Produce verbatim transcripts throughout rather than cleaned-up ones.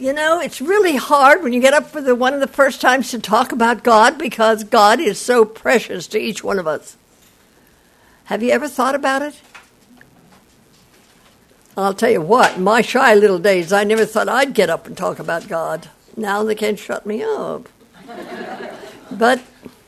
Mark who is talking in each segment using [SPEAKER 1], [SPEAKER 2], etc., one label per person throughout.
[SPEAKER 1] You know, it's really hard when you get up for the one of the first times to talk about God because God is so precious to each one of us. Have you ever thought about it? I'll tell you what, in my shy little days, I never thought I'd get up and talk about God. Now they can't shut me up. But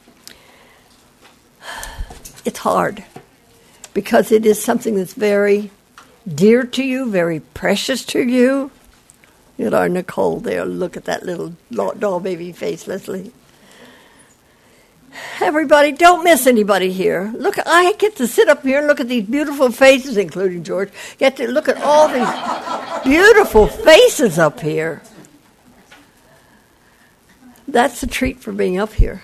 [SPEAKER 1] it's hard because it is something that's very dear to you, very precious to you. Look at our Nicole there. Look at that little doll baby face, Leslie. Everybody, don't miss anybody here. Look, I get to sit up here and look at these beautiful faces, including George. Get to look at all these beautiful faces up here. That's the treat for being up here.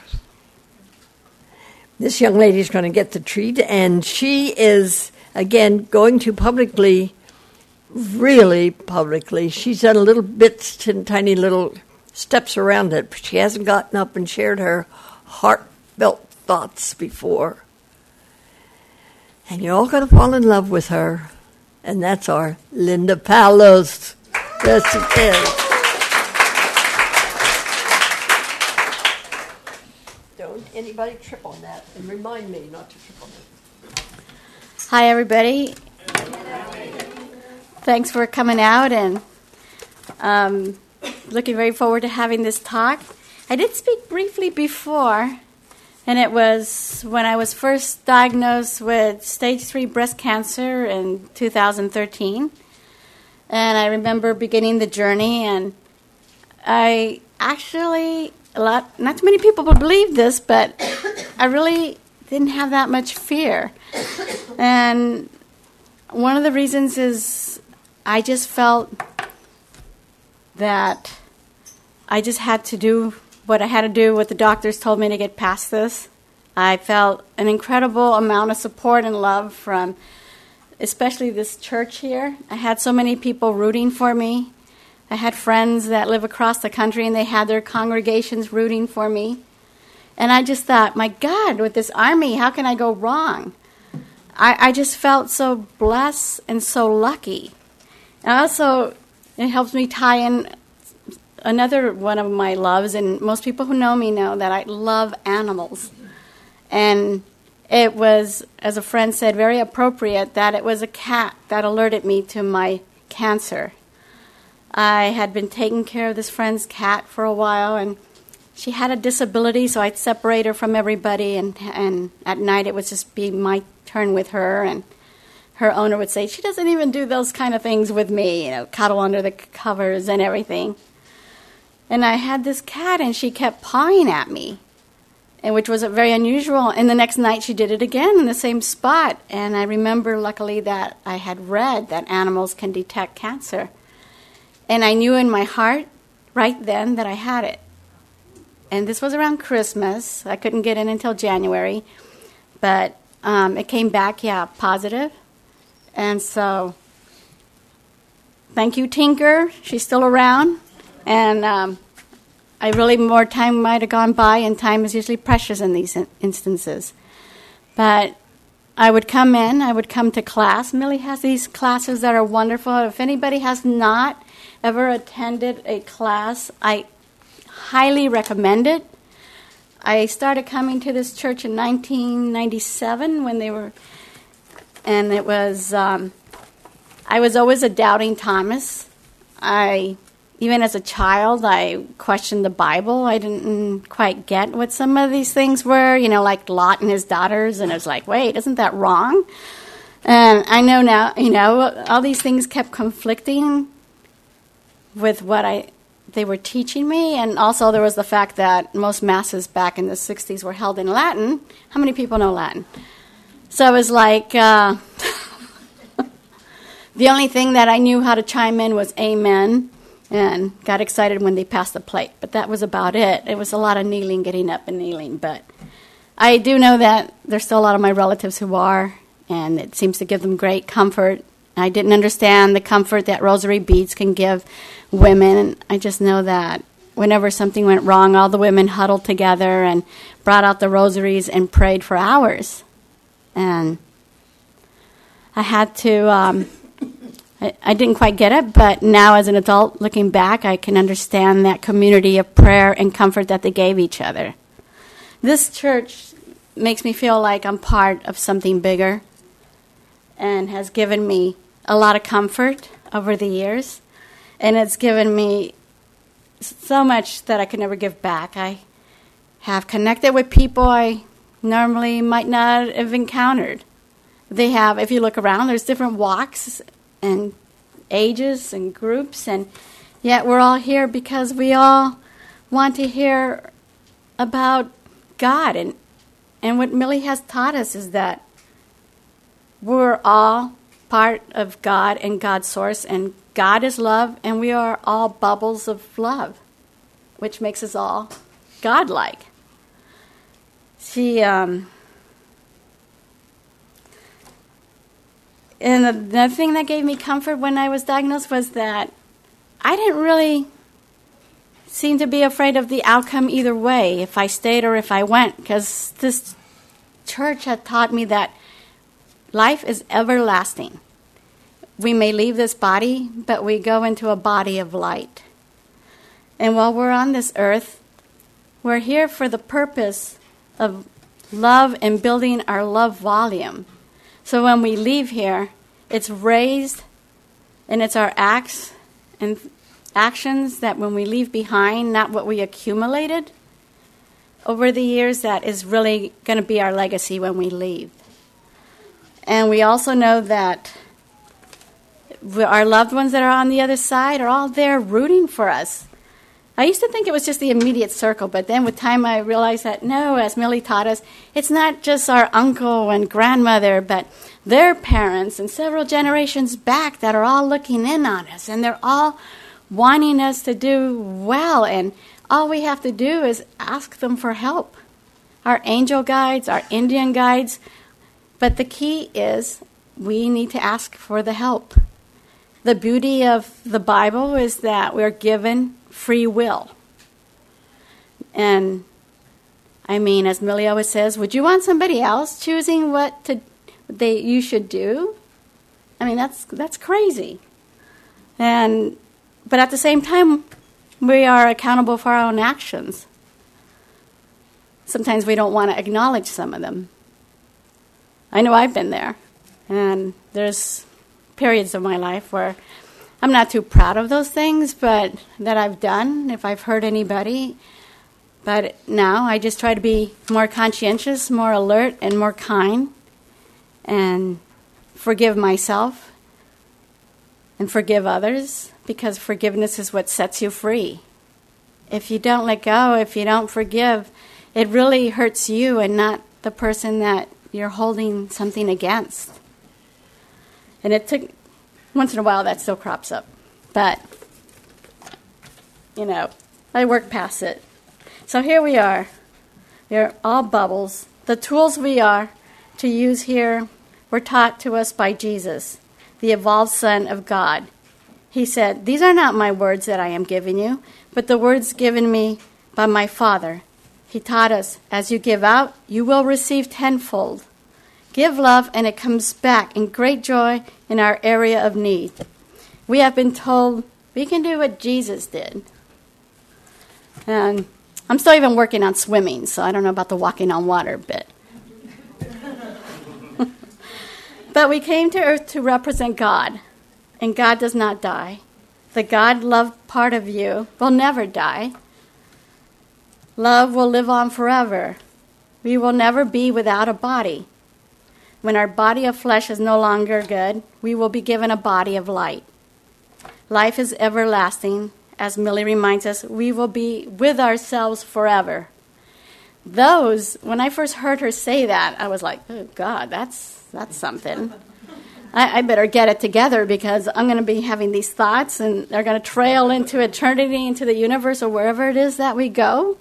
[SPEAKER 1] This young lady is going to get the treat, and she is, again, going to publicly, really publicly. She's done a little bits, tiny little steps around it, but she hasn't gotten up and shared her heartfelt thoughts before. And you're all going to fall in love with her, and that's our Linda Palos. Yes, it is. Don't anybody trip on that, and remind me not to trip on it.
[SPEAKER 2] Hi, everybody. Thanks for coming out, and um, looking very forward to having this talk. I did speak briefly before, and it was when I was first diagnosed with stage three breast cancer in two thousand thirteen. And I remember beginning the journey, and I actually, a lot, not too many people will believe this, but I really didn't have that much fear. And one of the reasons is I just felt that I just had to do what I had to do, what the doctors told me to get past this. I felt an incredible amount of support and love from especially this church here. I had so many people rooting for me. I had friends that live across the country, and they had their congregations rooting for me. And I just thought, my God, with this army, how can I go wrong? I, I just felt so blessed and so lucky. And also, it helps me tie in another one of my loves, and most people who know me know that I love animals. And it was, as a friend said, very appropriate that it was a cat that alerted me to my cancer. I had been taking care of this friend's cat for a while, and she had a disability, so I'd separate her from everybody, and, and at night it would just be my turn with her, and her owner would say, she doesn't even do those kind of things with me, you know, cuddle under the covers and everything. And I had this cat, and she kept pawing at me, and which was very unusual. And the next night she did it again in the same spot. And I remember, luckily, that I had read that animals can detect cancer. And I knew in my heart right then that I had it. And this was around Christmas. I couldn't get in until January. But um, it came back, yeah, positive. And so, thank you, Tinker. She's still around. And um, I really, more time might have gone by, and time is usually precious in these in- instances. But I would come in, I would come to class. Millie has these classes that are wonderful. If anybody has not ever attended a class, I highly recommend it. I started coming to this church in nineteen ninety-seven when they were, and it was, um, I was always a doubting Thomas. I... Even as a child, I questioned the Bible. I didn't quite get what some of these things were, you know, like Lot and his daughters. And I was like, wait, isn't that wrong? And I know now, you know, all these things kept conflicting with what I they were teaching me. And also there was the fact that most masses back in the sixties were held in Latin. How many people know Latin? So it was like uh, the only thing that I knew how to chime in was amen. And got excited when they passed the plate. But that was about it. It was a lot of kneeling, getting up and kneeling. But I do know that there's still a lot of my relatives who are, and it seems to give them great comfort. I didn't understand the comfort that rosary beads can give women. I just know that whenever something went wrong, all the women huddled together and brought out the rosaries and prayed for hours. And I had to... Um, I, I didn't quite get it, but now as an adult looking back, I can understand that community of prayer and comfort that they gave each other. This church makes me feel like I'm part of something bigger and has given me a lot of comfort over the years. And it's given me so much that I could never give back. I have connected with people I normally might not have encountered. They have, if you look around, there's different walks and ages and groups, and yet we're all here because we all want to hear about God. And, and what Millie has taught us is that we're all part of God and God's source, and God is love, and we are all bubbles of love, which makes us all God-like. She, um, and another thing that gave me comfort when I was diagnosed was that I didn't really seem to be afraid of the outcome either way, if I stayed or if I went, because this church had taught me that life is everlasting. We may leave this body, but we go into a body of light. And while we're on this earth, we're here for the purpose of love and building our love volume. So when we leave here, it's raised, and it's our acts and actions that when we leave behind, not what we accumulated over the years, that is really going to be our legacy when we leave. And we also know that our loved ones that are on the other side are all there rooting for us. I used to think it was just the immediate circle, but then with time I realized that no, as Millie taught us, it's not just our uncle and grandmother, but their parents and several generations back that are all looking in on us, and they're all wanting us to do well, and all we have to do is ask them for help. Our angel guides, our Indian guides, but the key is we need to ask for the help. The beauty of the Bible is that we're given free will. And, I mean, as Millie always says, would you want somebody else choosing what to they you should do? I mean, that's that's crazy. And but at the same time, we are accountable for our own actions. Sometimes we don't want to acknowledge some of them. I know I've been there. And there's periods of my life where I'm not too proud of those things, but that I've done, if I've hurt anybody. But now I just try to be more conscientious, more alert, and more kind, and forgive myself and forgive others, because forgiveness is what sets you free. If you don't let go, if you don't forgive, it really hurts you and not the person that you're holding something against. And it took, once in a while that still crops up. But, you know, I work past it. So here we are. We're all bubbles. The tools we are to use here were taught to us by Jesus, the evolved Son of God. He said, "These are not my words that I am giving you, but the words given me by my Father." He taught us, as you give out, you will receive tenfold. Give love, and it comes back in great joy in our area of need. We have been told we can do what Jesus did. And I'm still even working on swimming, so I don't know about the walking on water bit. But we came to earth to represent God, and God does not die. The God-loved part of you will never die. Love will live on forever. We will never be without a body. When our body of flesh is no longer good, we will be given a body of light. Life is everlasting. As Millie reminds us, we will be with ourselves forever. Those, when I first heard her say that, I was like, oh, God, that's that's something. I, I better get it together, because I'm going to be having these thoughts, and they're going to trail into eternity, into the universe, or wherever it is that we go.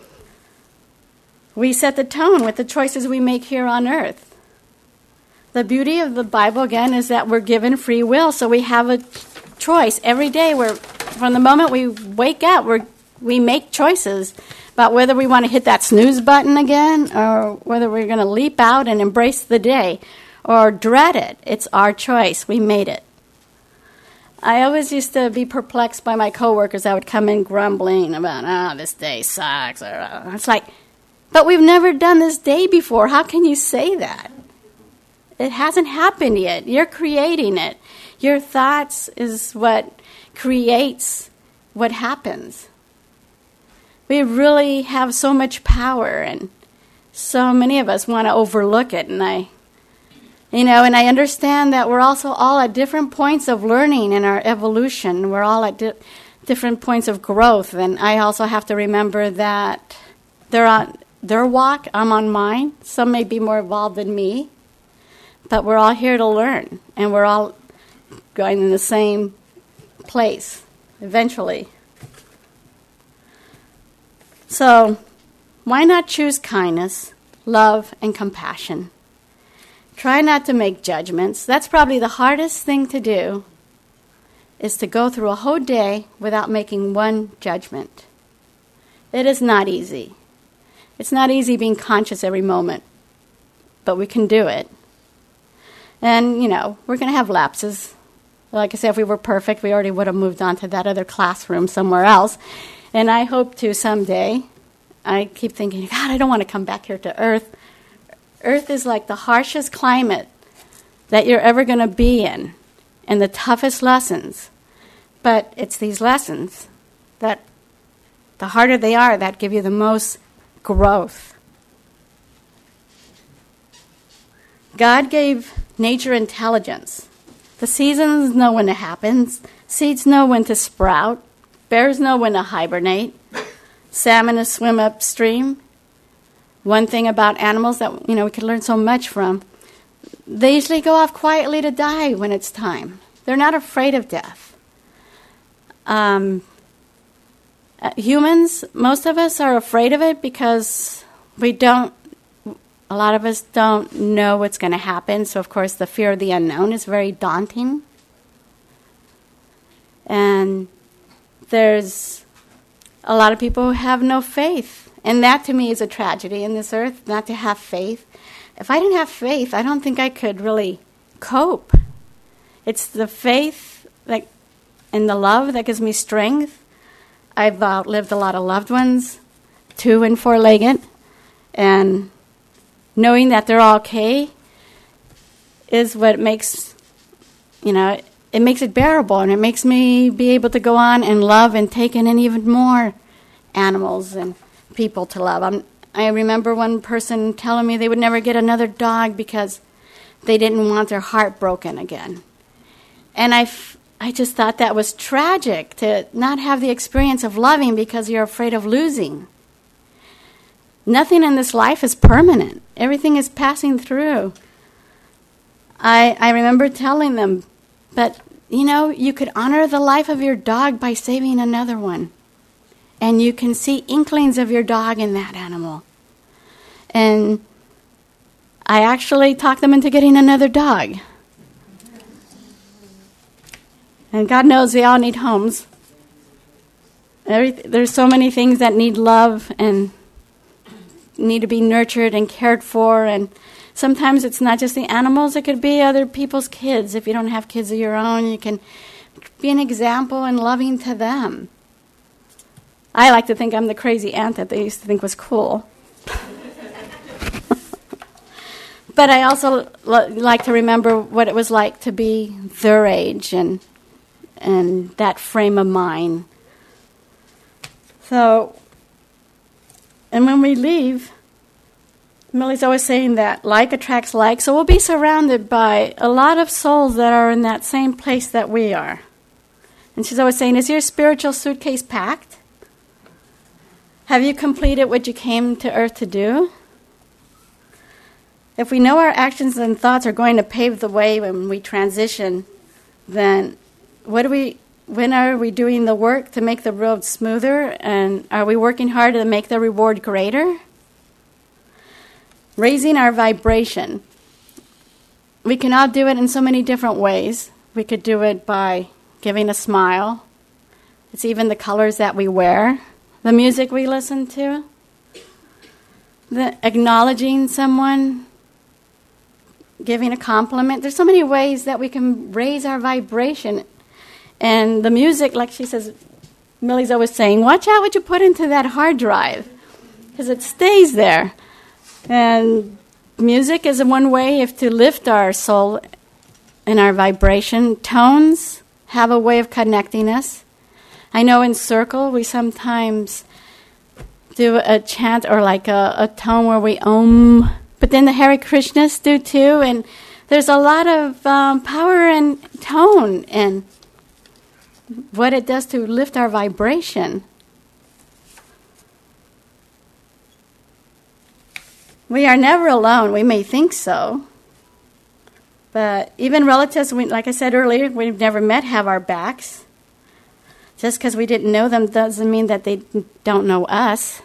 [SPEAKER 2] We set the tone with the choices we make here on earth. The beauty of the Bible, again, is that we're given free will, so we have a choice every day. We're, from the moment we wake up, we we make choices about whether we want to hit that snooze button again, or whether we're going to leap out and embrace the day, or dread it. It's our choice. We made it. I always used to be perplexed by my coworkers that would come in grumbling about, oh, this day sucks. Or, uh, it's like, but we've never done this day before. How can you say that? It hasn't happened yet. You're creating it. Your thoughts is what creates what happens. We really have so much power, and so many of us want to overlook it. And I, you know, and I understand that we're also all at different points of learning in our evolution. We're all at di- different points of growth, and I also have to remember that they're on their walk, I'm on mine. Some may be more evolved than me, but we're all here to learn, and we're all going in the same place eventually. So, why not choose kindness, love, and compassion? Try not to make judgments. That's probably the hardest thing to do, is to go through a whole day without making one judgment. It is not easy. It's not easy being conscious every moment, but we can do it. And, you know, we're going to have lapses. Like I said, if we were perfect, we already would have moved on to that other classroom somewhere else. And I hope to someday. I keep thinking, God, I don't want to come back here to Earth. Earth is like the harshest climate that you're ever going to be in, and the toughest lessons. But it's these lessons that, the harder they are, that give you the most growth. God gave nature intelligence. The seasons know when it happens. Seeds know when to sprout. Bears know when to hibernate. Salmon swim upstream. One thing about animals that, you know, we can learn so much from, they usually go off quietly to die when it's time. They're not afraid of death. Um, uh, humans, most of us are afraid of it because we don't, a lot of us don't know what's going to happen. So, of course, the fear of the unknown is very daunting. And there's a lot of people who have no faith. And that, to me, is a tragedy in this earth, not to have faith. If I didn't have faith, I don't think I could really cope. It's the faith that, and the love that gives me strength. I've outlived a lot of loved ones, two and four-legged, and knowing that they're all okay is what makes, you know, it, it makes it bearable, and it makes me be able to go on and love and take in even more animals and people to love. I'm, I remember one person telling me they would never get another dog because they didn't want their heart broken again. And I, f- I just thought that was tragic, to not have the experience of loving because you're afraid of losing. Nothing in this life is permanent. Everything is passing through. I, I remember telling them, but, you know, you could honor the life of your dog by saving another one. And you can see inklings of your dog in that animal. And I actually talked them into getting another dog. And God knows we all need homes. Every, there's so many things that need love and need to be nurtured and cared for. And sometimes it's not just the animals. It could be other people's kids. If you don't have kids of your own, you can be an example and loving to them. I like to think I'm the crazy aunt that they used to think was cool. But I also l- like to remember what it was like to be their age and and that frame of mind. So, and when we leave, Millie's always saying that like attracts like, so we'll be surrounded by a lot of souls that are in that same place that we are. And she's always saying, is your spiritual suitcase packed? Have you completed what you came to Earth to do? If we know our actions and thoughts are going to pave the way when we transition, then what do we? When are we doing the work to make the road smoother? And are we working hard to make the reward greater? Raising our vibration. We can all do it in so many different ways. We could do it by giving a smile. It's even the colors that we wear. The music we listen to, the acknowledging someone, giving a compliment. There's so many ways that we can raise our vibration. And the music, like she says, Millie's always saying, watch out what you put into that hard drive, because it stays there. And music is one way if to lift our soul and our vibration. Tones have a way of connecting us. I know in Circle we sometimes do a chant or like a, a tone where we om, but then the Hare Krishnas do too, and there's a lot of um, power and tone and what it does to lift our vibration. We are never alone. We may think so, but even relatives, we, like I said earlier, we've never met, have our backs. Just because we didn't know them doesn't mean that they don't know us.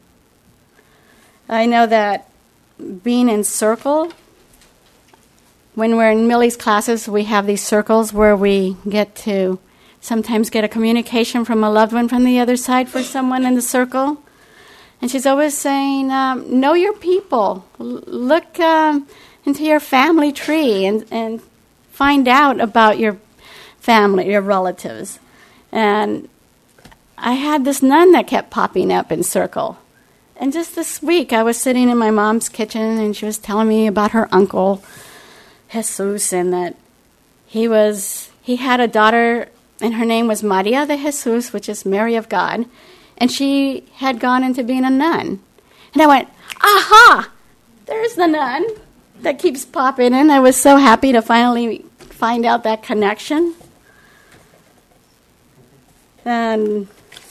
[SPEAKER 2] I know that being in Circle, when we're in Millie's classes, we have these circles where we get to sometimes get a communication from a loved one from the other side for someone in the circle. And she's always saying, um, know your people. L- look um, into your family tree and, and find out about your family, your relatives. And I had this nun that kept popping up in Circle. And just this week, I was sitting in my mom's kitchen, and she was telling me about her uncle, Jesus, and that he was he had a daughter, and her name was Maria de Jesus, which is Mary of God, and she had gone into being a nun. And I went, aha, there's the nun that keeps popping in. I was so happy to finally find out that connection. And,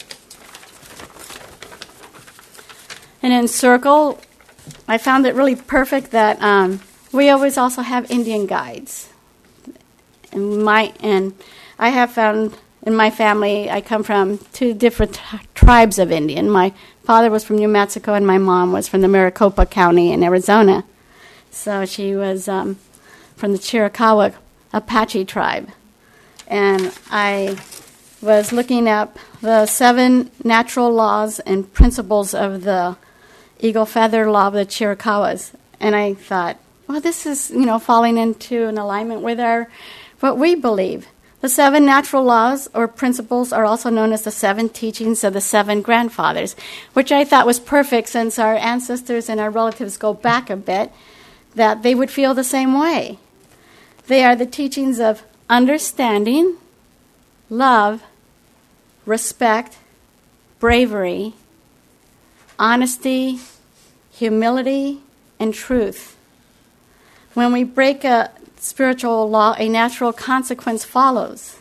[SPEAKER 2] and in Circle, I found it really perfect that um, we always also have Indian guides. And my and I have found in my family, I come from two different t- tribes of Indian. My father was from New Mexico, and my mom was from the Maricopa County in Arizona. So she was um, from the Chiricahua Apache tribe. And I was looking up the seven natural laws and principles of the eagle feather law of the Chiricahuas. And I thought, well, this is, you know, falling into an alignment with our what we believe. The seven natural laws or principles are also known as the seven teachings of the seven grandfathers, which I thought was perfect since our ancestors and our relatives go back a bit, that they would feel the same way. They are the teachings of understanding, love, respect, bravery, honesty, humility, and truth. When we break a spiritual law, a natural consequence follows.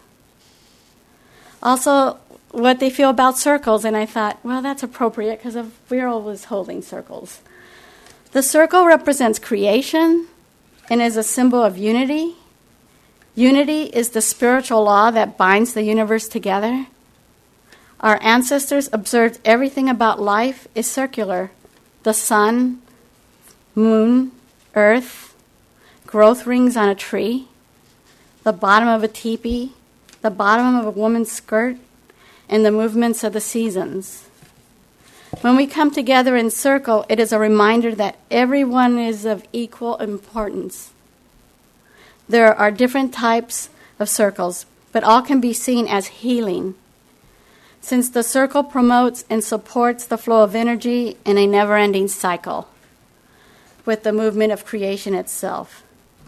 [SPEAKER 2] Also, what they feel about circles, and I thought, well, that's appropriate because we're always holding circles. The circle represents creation and is a symbol of unity. Unity is the spiritual law that binds the universe together. Our ancestors observed everything about life is circular. The sun, moon, earth, growth rings on a tree, the bottom of a teepee, the bottom of a woman's skirt, and the movements of the seasons. When we come together in circle, it is a reminder that everyone is of equal importance. There are different types of circles, but all can be seen as healing, since the circle promotes and supports the flow of energy in a never-ending cycle with the movement of creation itself.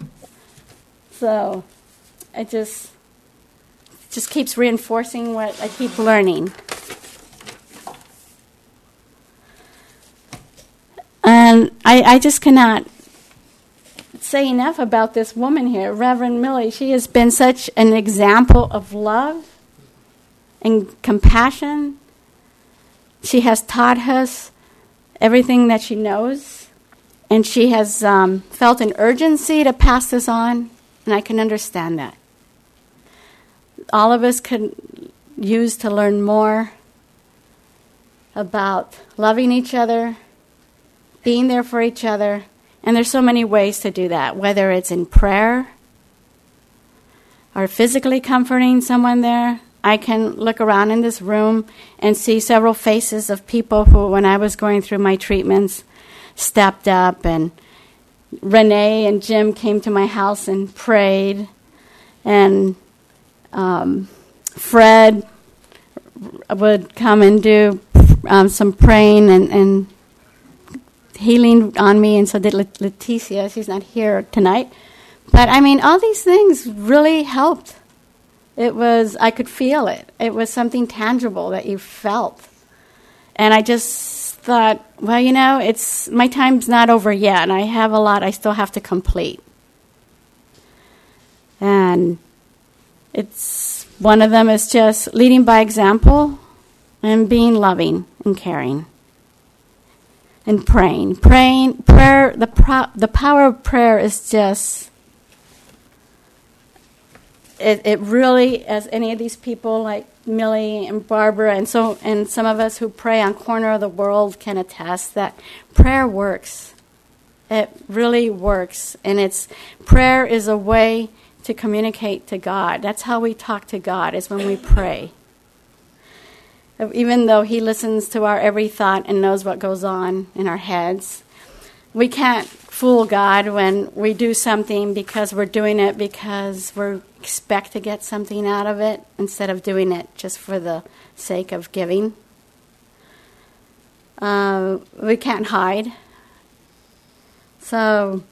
[SPEAKER 2] So it just, just keeps reinforcing what I keep learning. And I, I just cannot say enough about this woman here, Reverend Millie. She has been such an example of love and compassion. She has taught us everything that she knows, and she has um, felt an urgency to pass this on, and I can understand that. All of us could use to learn more about loving each other, being there for each other, and there's so many ways to do that, whether it's in prayer or physically comforting someone there. I can look around in this room and see several faces of people who, when I was going through my treatments, stepped up, and Renee and Jim came to my house and prayed, and um, Fred would come and do um, some praying and, and healing on me, and so did Leticia. She's not here tonight. But, I mean, all these things really helped. It was, I could feel it. It was something tangible that you felt. And I just thought, well, you know, it's my time's not over yet. I have a lot I still have to complete. And it's, one of them is just leading by example and being loving and caring. And praying. Praying, prayer, the pro- the power of prayer is just, it, it really, as any of these people like Millie and Barbara and so and some of us who pray on corner of the world can attest that prayer works. It really works. And it's, prayer is a way to communicate to God. That's how we talk to God, is when we pray. Even though he listens to our every thought and knows what goes on in our heads, we can't fool God when we do something because we're doing it because we expect to get something out of it instead of doing it just for the sake of giving. Uh, we can't hide. So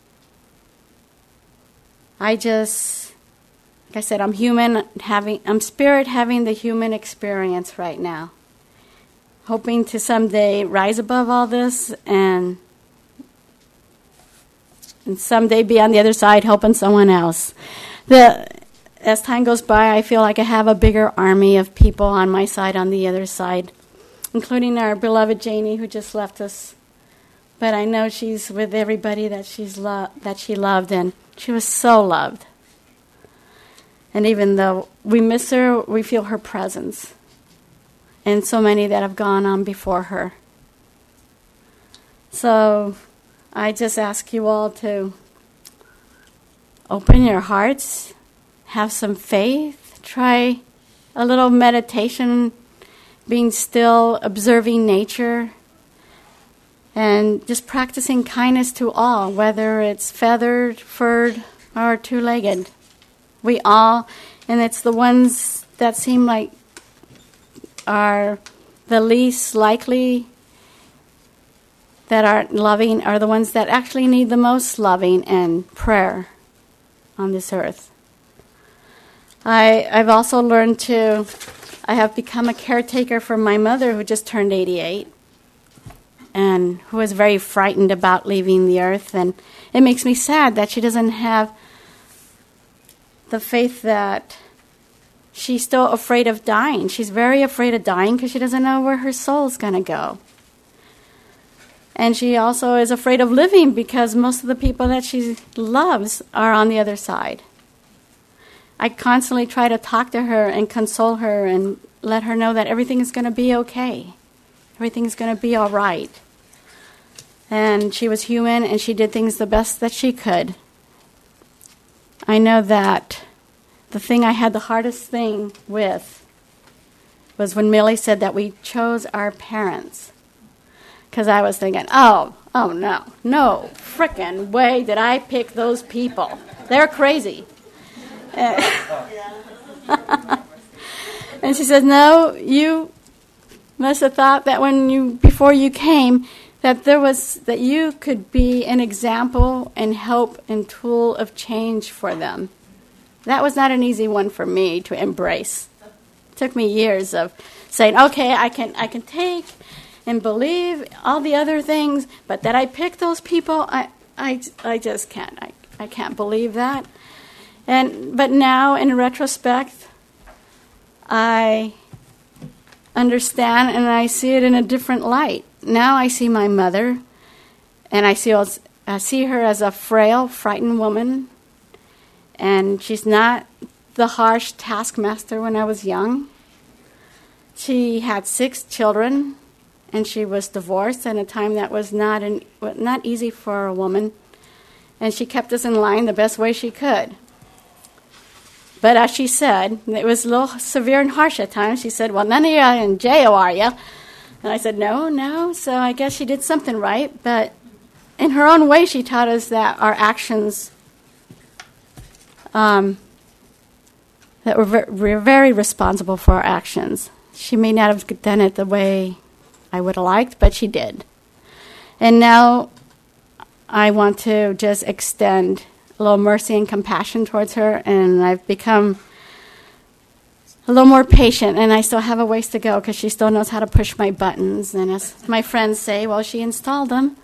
[SPEAKER 2] I just... Like I said, I'm human having, I'm spirit having the human experience right now. Hoping to someday rise above all this and, and someday be on the other side helping someone else. The, as time goes by, I feel like I have a bigger army of people on my side, on the other side, including our beloved Janie, who just left us. But I know she's with everybody that she's lo- that she loved, and she was so loved. And even though we miss her, we feel her presence. And so many that have gone on before her. So I just ask you all to open your hearts, have some faith, try a little meditation, being still, observing nature, and just practicing kindness to all, whether it's feathered, furred, or two-legged. We all, and it's the ones that seem like are the least likely that are loving are the ones that actually need the most loving and prayer on this earth. I, I've also learned to, I have become a caretaker for my mother who just turned eighty-eight and who is very frightened about leaving the earth. And it makes me sad that she doesn't have the faith that she's still afraid of dying. She's very afraid of dying because she doesn't know where her soul's going to go. And she also is afraid of living because most of the people that she loves are on the other side. I constantly try to talk to her and console her and let her know that everything is going to be okay. Everything's going to be all right. And she was human and she did things the best that she could. I know that the thing I had the hardest thing with was when Millie said that we chose our parents. Because I was thinking, oh, oh no, no frickin' way did I pick those people. They're crazy. And she said, no, you must have thought that when you, before you came, that there was, that you could be an example and help and tool of change for them. That was not an easy one for me to embrace. It took me years of saying, okay, I can I can take and believe all the other things, but that I picked those people, I I, I just can't. I, I can't believe that. And but now, in retrospect, I understand and I see it in a different light. Now I see my mother, and I see, I see her as a frail, frightened woman, and she's not the harsh taskmaster when I was young. She had six children, and she was divorced at a time that was not an, not easy for a woman, and she kept us in line the best way she could. But as she said, it was a little severe and harsh at times. She said, well, none of you are in jail, are you? And I said, no, no. So I guess she did something right. But in her own way, she taught us that our actions, um, that we're, ver- we're very responsible for our actions. She may not have done it the way I would have liked, but she did. And now I want to just extend a little mercy and compassion towards her, and I've become a little more patient, and I still have a ways to go because she still knows how to push my buttons. And as my friends say, well, she installed them.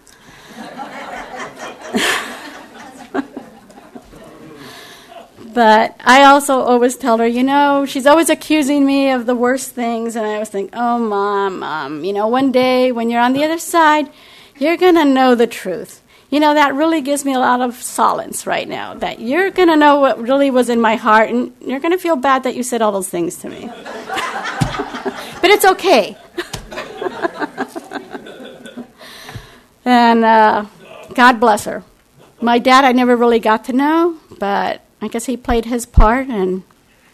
[SPEAKER 2] But I also always tell her, you know, she's always accusing me of the worst things, and I always think, oh, Mom, Mom, you know, one day when you're on the other side, you're going to know the truth. You know, that really gives me a lot of solace right now, that you're going to know what really was in my heart, and you're going to feel bad that you said all those things to me. But it's okay. And uh, God bless her. My dad I never really got to know, but I guess he played his part. And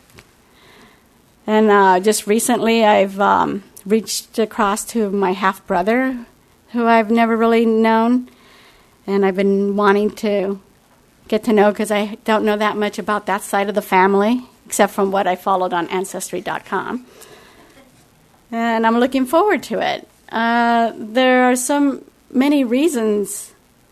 [SPEAKER 2] and uh, just recently I've um, reached across to my half-brother, who I've never really known. And I've been wanting to get to know because I don't know that much about that side of the family, except from what I followed on Ancestry dot com. And I'm looking forward to it. Uh, there are so many reasons.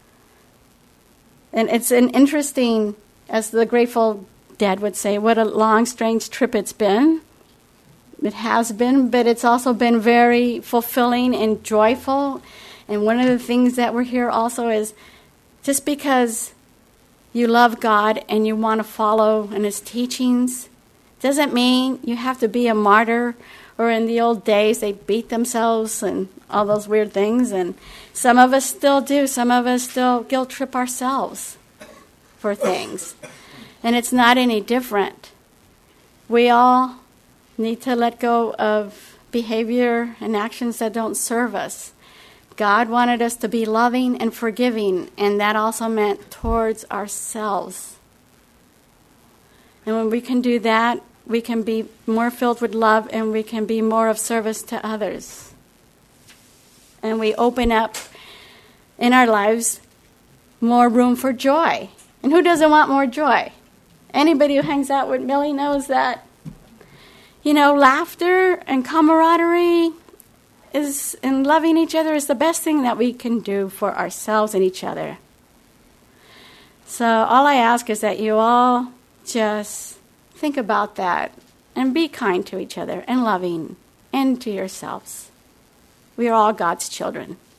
[SPEAKER 2] And it's an interesting, as the Grateful Dead would say, what a long, strange trip it's been. It has been, but it's also been very fulfilling and joyful. And one of the things that we're here also is just because you love God and you want to follow in His teachings doesn't mean you have to be a martyr, or in the old days they beat themselves and all those weird things. And some of us still do. Some of us still guilt trip ourselves for things. And it's not any different. We all need to let go of behavior and actions that don't serve us. God wanted us to be loving and forgiving, and that also meant towards ourselves. And when we can do that, we can be more filled with love, and we can be more of service to others. And we open up in our lives more room for joy. And who doesn't want more joy? Anybody who hangs out with Millie knows that, you know, laughter and camaraderie is, and loving each other is the best thing that we can do for ourselves and each other. So all I ask is that you all just think about that and be kind to each other and loving and to yourselves. We are all God's children.